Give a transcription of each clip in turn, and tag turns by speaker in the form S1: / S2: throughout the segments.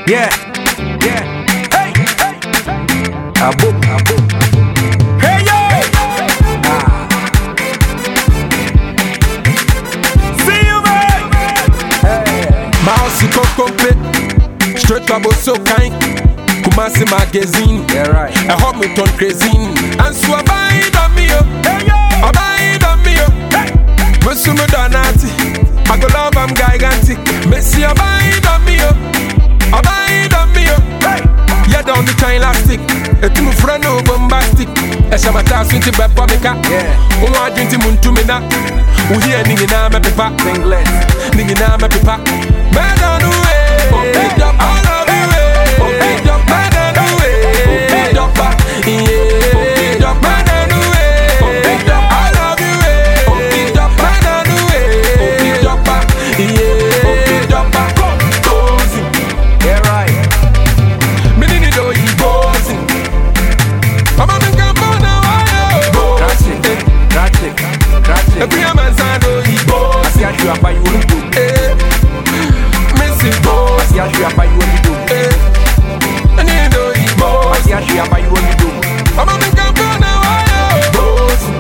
S1: Yeah. Hey. Abo. Hey yo. See you, man. Mouse Kokompe. Straight trouble so kind. Kumasi magazine.
S2: Yeah, right.
S1: I hope me turn crazy. And so abide on me, abide on me, Musumu Donati. I go love I'm gigantic. Messi abide on me, abide on me, yeah, down the time elastic. It's my friend no bombastic. Eshamata swinti beba meka.
S2: Yeah.
S1: Uwa jinti muntu mena. Uhiye ningi na me pipa.
S2: Singlet.
S1: Ningi na me pipa. Man on the way. Pick up all of the way. Pick up man on the way. Pick up yeah. Pick up man on the way. Pick up all of the way. Pick up man on the way. Pick up yeah. Pick up cozy.
S2: Yeah, right.
S1: Me need to eat cozy. I'm a nigga born now.
S2: Ratchet.
S1: Every man say do eat cozy.
S2: I see how you are, you will do.
S1: Missing
S2: I
S1: cozy.
S2: see how you are, you will do.
S1: I need to eat
S2: I
S1: cozy.
S2: see how you are, you will do.
S1: I'm a nigga born now. Cozy.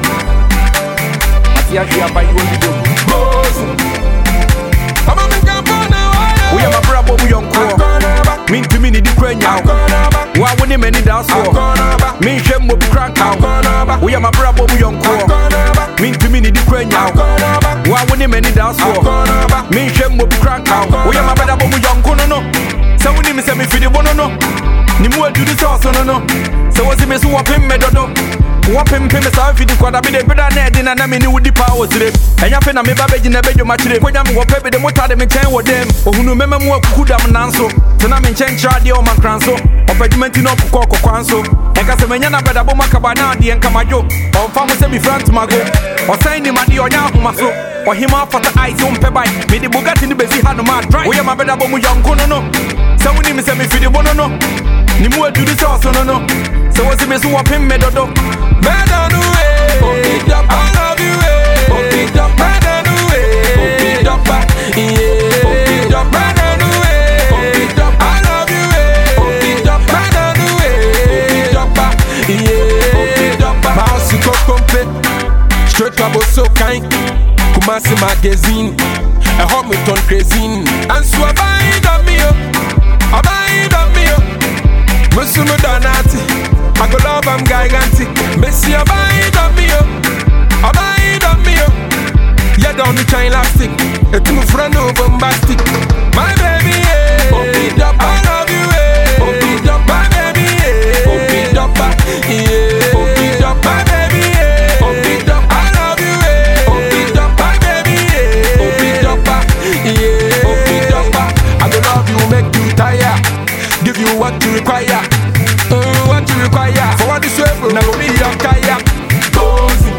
S2: I see how you are, you will do.
S1: Cozy. I'm a nigga born now.
S2: We are my brother, we young core. Mean to me, the Ukrainian. Why would you many dance for? Me, Shem will be crank out. We are my brother, we young core. Mean to me, the Ukrainian. Why would you many dance for? Me, Shem will be crank out. We are my brother, we young core. No, so we need me send me for the one, no. Nimu do the sauce, no. So what's the mess who up him, medodo? Wapim pim sa fi di kwada bi de beda na edi na na me ni wudi pa wozire enya fe na me ba beji na bejo machire kwanya me wope bi de mota de me chen wo dem ohunu mema mu akuku dam nanso tena me chen chra de o mankranso opedimenti no kokko kwanso enka se menya na beda bo makaba na de enka majo onfa mo se mi front mago osan ni made onya ahoma so ohima fata ice on pe bai me di Bugatti ni bezi ha no ma drive we ma beda bo mu yonko no se woni me se me fi di bono no ni mu adu di sauce no so what's the mess who up him medodo.
S1: Man on the way. Pick up all of you way. Pick up man on the way. Pick up yeah. Pick up man on the way. Pick up all of you way. Pick up man on the way. Pick up yeah. Pick up Mouse Kokompe. Straight trouble so kind. Kumasi magazine. I hope me turn crazy. And so abide on me, abide on me, Musumu Donati. I go love I'm gigantic. Messi abide on me, abide on me, yeah, down the chain elastic. It's my friend no bombastic. My baby, yeah. Pick up all of you, yeah. Pick up my baby, yeah. Pick up yeah. Pick up my baby, yeah. Pick up all of you, yeah. Pick up my baby, yeah. Pick up yeah. Pick up I go love you, make you tired, give you what you require. What you require for what this way, now go be your kaya. Cozy.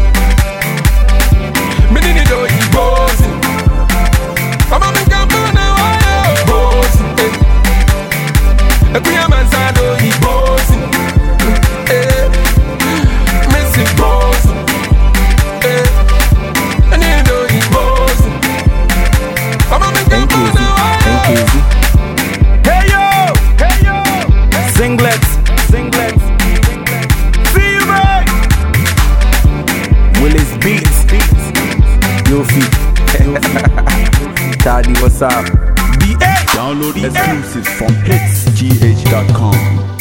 S1: Me need to eat cozy. I'm a nigga born now. Cozy. Every man say do eat cozy. Missing cozy. I need to eat cozy. I'm a nigga born now.
S2: Hey yo. Singlets. See you, man. Willis Beats. Yofi. Daddy, what's up?
S3: Download exclusives from hitsgh.com.